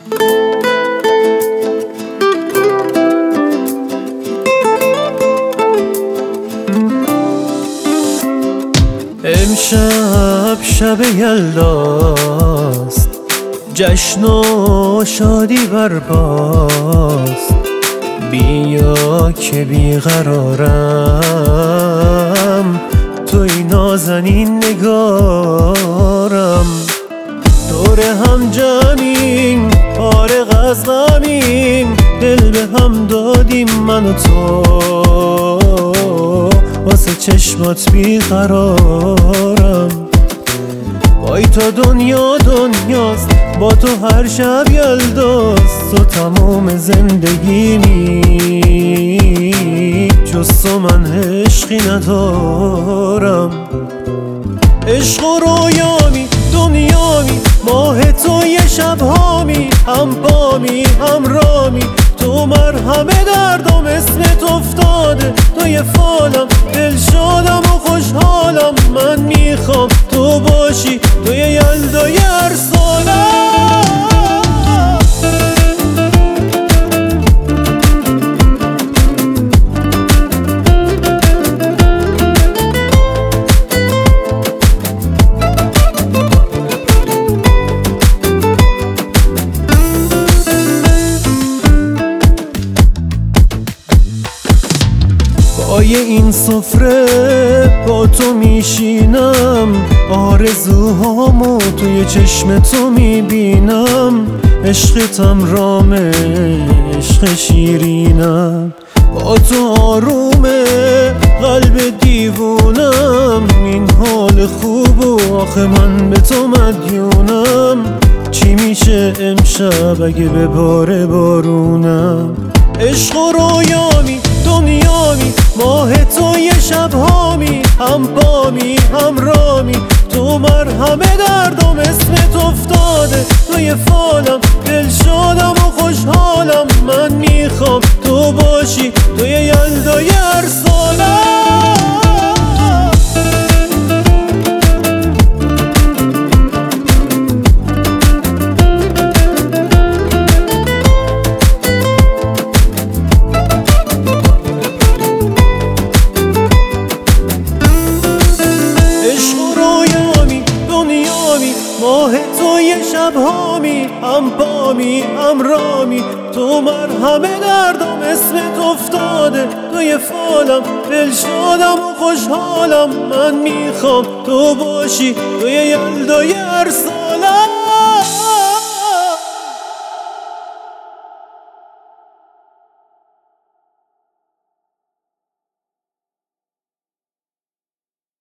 امشب شب یلداست، جشن و شادی برپاست. بیا که بیقرارم، توی نازنین نگارم. دور هم جمعیم، فارغ از غمیم، دل به هم دادیم من و تو. واسه چشمات بیقرارم، وای تا دنیا دنیاست، با تو هر شب یلداست. تو تمام زندگیمی، جز تو من عشقی ندارم. عشق و رویامی، دنیامی، ماه تو یه شبهامی، هم بامی هم رامی. تو مرهم دردم، اسمت افتاده توی فالم. دل شادم و خوشحالم، من میخوام تو باشی توی یلدای هر سالم. پای این سفره با تو میشینم، آرزوهامو توی چشم تو میبینم. عشقتم رامه، عشق شیرینم، با تو آرومه قلب دیوونم. این حال خوب و آخه من به تو مدیونم. چی میشه امشب اگه بباره بارونم؟ عشق و رویامی، دنیامی، ماه تو یه شبهامی، هم بامی هم رامی. تو مرهم دردم، اسمت افتاده توی فالم. دل شادم و خوشحالم، من میخوام تو باشی توی یلدای هر سالم. ماه تو یه شبهامی، هم بامی هم رامی. تو مرهم دردم، اسمت افتاده توی فالم. دل شادم و خوشحالم، من میخوام تو باشی توی یلدای هر سالم.